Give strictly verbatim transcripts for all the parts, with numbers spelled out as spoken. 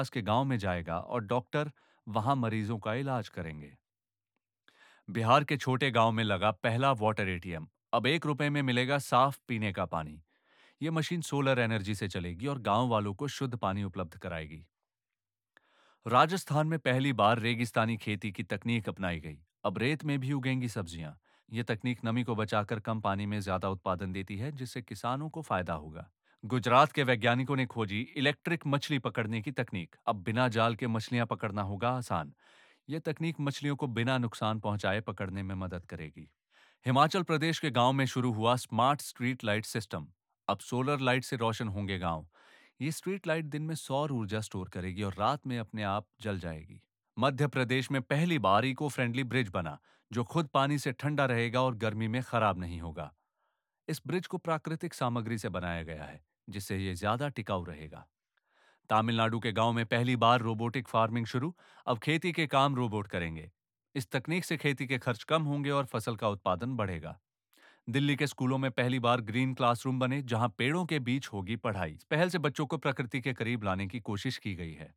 पास के गांव में जाएगा और डॉक्टर वहां मरीजों का इलाज करेंगे। बिहार के छोटे गांव में लगा पहला वाटर एटीएम। अब एक रुपए में मिलेगा साफ पीने का पानी। ये मशीन सोलर एनर्जी से चलेगी और गांव वालों को शुद्ध पानी उपलब्ध कराएगी। राजस्थान में पहली बार रेगिस्तानी खेती की तकनीक अपनाई गई। अब रेत में भी उगेंगी सब्जियां। ये तकनीक नमी को बचाकर कम पानी में ज्यादा उत्पादन देती है, जिससे किसानों को फायदा होगा। गुजरात के वैज्ञानिकों ने खोजी इलेक्ट्रिक मछली पकड़ने की तकनीक। अब बिना जाल के मछलियां पकड़ना होगा आसान। यह तकनीक मछलियों को बिना नुकसान पहुंचाए पकड़ने में मदद करेगी। हिमाचल प्रदेश के गांव में शुरू हुआ स्मार्ट स्ट्रीट लाइट सिस्टम। अब सोलर लाइट से रोशन होंगे गांव। ये स्ट्रीट लाइट दिन में सौर ऊर्जा स्टोर करेगी और रात में अपने आप जल जाएगी। मध्य प्रदेश में पहली बार इको फ्रेंडली ब्रिज बना, जो खुद पानी से ठंडा रहेगा और गर्मी में खराब नहीं होगा। इस ब्रिज को प्राकृतिक सामग्री से बनाया गया है, जिससे ये ज्यादा टिकाऊ रहेगा। तमिलनाडु के गांव में पहली बार रोबोटिक फार्मिंग शुरू। अब खेती के काम रोबोट करेंगे। इस तकनीक से खेती के खर्च कम होंगे और फसल का उत्पादन बढ़ेगा। दिल्ली के स्कूलों में पहली बार ग्रीन क्लासरूम बने, जहां पेड़ों के बीच होगी पढ़ाई। इस पहल से बच्चों को प्रकृति के करीब लाने की कोशिश की गई है।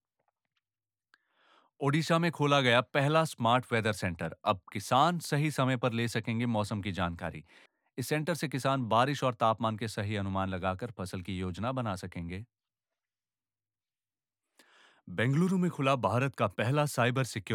ओडिशा में खोला गया पहला स्मार्ट वेदर सेंटर। अब किसान सही समय पर ले सकेंगे मौसम की जानकारी। इस सेंटर से किसान बारिश और तापमान के सही अनुमान लगाकर फसल की योजना बना सकेंगे। बेंगलुरु में खुला भारत का पहला साइबर सिक्योरिटी